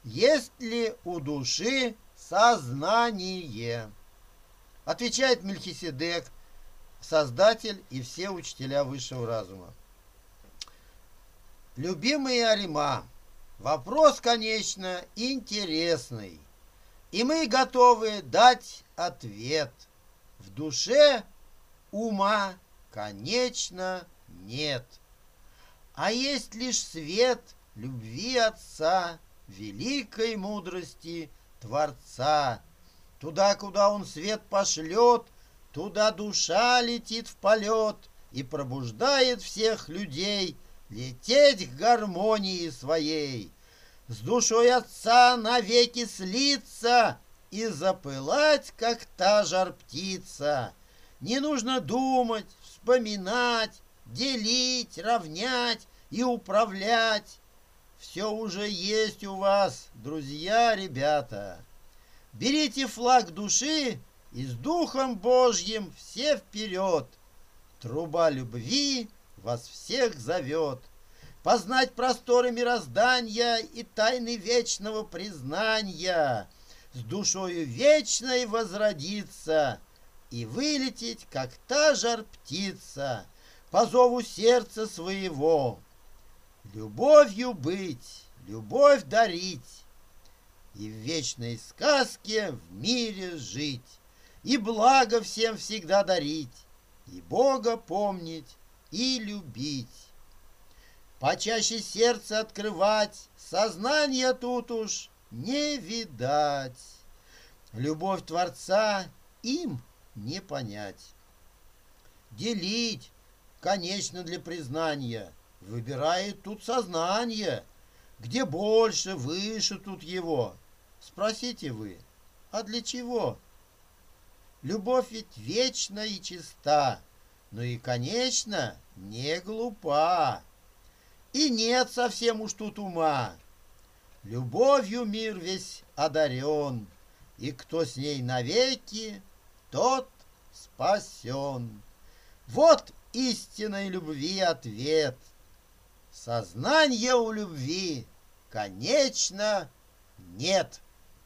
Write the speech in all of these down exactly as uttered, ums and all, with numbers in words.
Есть ли у души сознание? Отвечает Мельхиседек, создатель и все учителя высшего разума. Любимые Арима, вопрос, конечно, интересный, и мы готовы дать ответ. В душе ума, конечно, нет, а есть лишь свет любви Отца, великой мудрости Творца. Туда, куда Он свет пошлет, туда душа летит в полет и пробуждает всех людей лететь к гармонии своей, с душой Отца навеки слиться и запылать, как та жар-птица. Не нужно думать, вспоминать, делить, равнять и управлять. Все уже есть у вас, друзья, ребята. Берите флаг души и с Духом Божьим все вперед. Труба любви вас всех зовет. Познать просторы мироздания и тайны вечного признания, с душою вечной возродиться и вылететь, как та жар-птица, по зову сердца своего. Любовью быть, любовь дарить, и в вечной сказке в мире жить, и благо всем всегда дарить, и Бога помнить, и любить. Почаще сердце открывать, сознания тут уж не видать. Любовь Творца им не понять. Делить, конечно, для признания, выбирает тут сознание. Где больше, выше тут его. Спросите вы, а для чего? Любовь ведь вечна и чиста, но и, конечно, не глупа. И нет совсем уж тут ума. Любовью мир весь одарен, и кто с ней навеки, тот спасен. Вот истинной любви ответ. Сознания у любви, конечно, нет.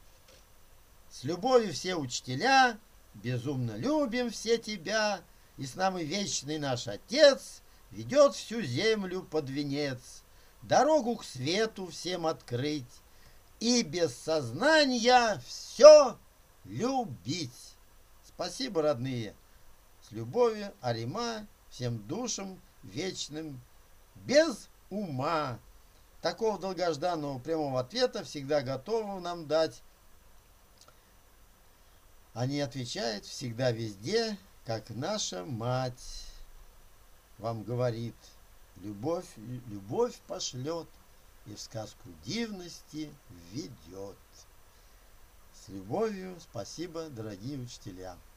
С любовью все учителя, безумно любим все тебя, и с нами вечный наш Отец ведет всю землю под венец, дорогу к свету всем открыть и без сознания все любить. Спасибо, родные. С любовью, Арима, всем душам вечным, без ума. Такого долгожданного прямого ответа всегда готовы нам дать. Они отвечают всегда везде, как наша мать вам говорит. Любовь, любовь пошлет и в сказку дивности введет. С любовью, спасибо, дорогие учителя.